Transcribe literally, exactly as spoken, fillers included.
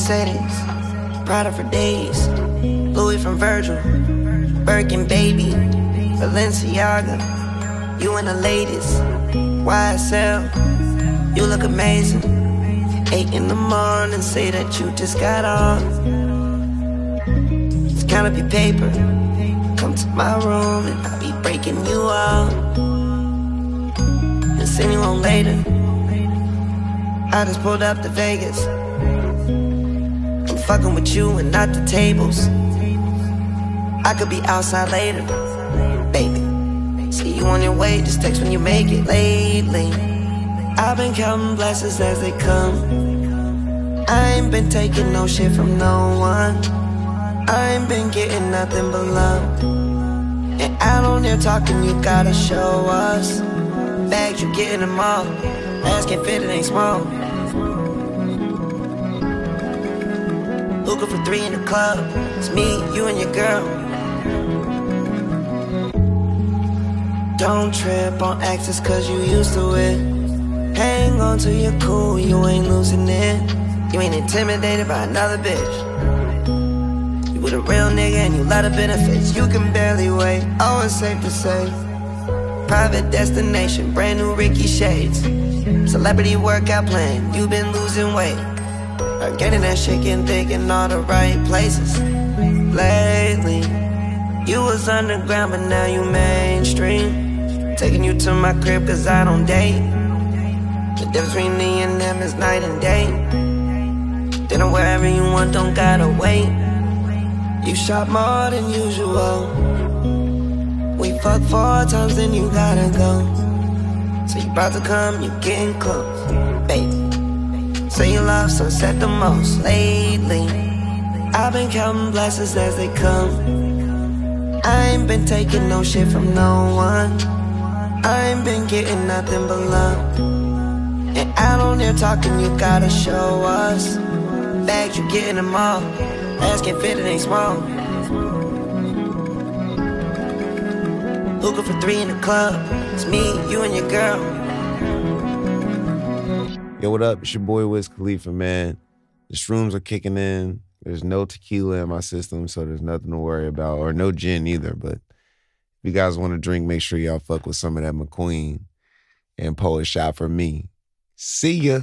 Mercedes, Prada for days, Louis from Virgil, Birkin baby, Balenciaga, you and the ladies, Y S L, you look amazing. Eight in the morning, say that you just got on. Let's count up your paper, come to my room and I'll be breaking you out and send you home later. I just pulled up to Vegas, I'm fucking with you and not the tables. I could be outside later, baby. See you on your way, just text when you make it. Lately, I've been counting blessings as they come. I ain't been taking no shit from no one. I ain't been getting nothing but love. And out on there talking, you gotta show us. Bags, you getting them all. Ass can't fit, it ain't small. Hookah for three in the club. It's me, you and your girl. Don't trip on exes cause you used to it. Hang on to your cool, you ain't losing it. You ain't intimidated by another bitch. You with a real nigga and you love the benefits. You can barely wait, oh it's safe to say. Private destination, brand new Ricky shades. Celebrity workout plan, you been losing weight. Or getting that shit, getting thick in all the right places. Lately, you was underground but now you mainstream. Taking you to my crib cause I don't date. The difference between me and them is night and day. Dinner wherever you want, don't gotta wait. You shop more than usual. We fuck four times, then you gotta go. So you about to come, you getting close, baby. Say you love sunset the most lately. I've been counting blessings as they come. I ain't been taking no shit from no one. I ain't been getting nothing but love. And out on there talking, you gotta show us. Bags, you getting them all. Ass can't fit, it ain't small. Hookah for three in the club. It's me, you and your girl. Yo, what up? It's your boy Wiz Khalifa, man. The shrooms are kicking in. There's no tequila in my system, so there's nothing to worry about. Or no gin either, but if you guys want to drink, make sure y'all fuck with some of that McQueen and pull a shot for me. See ya.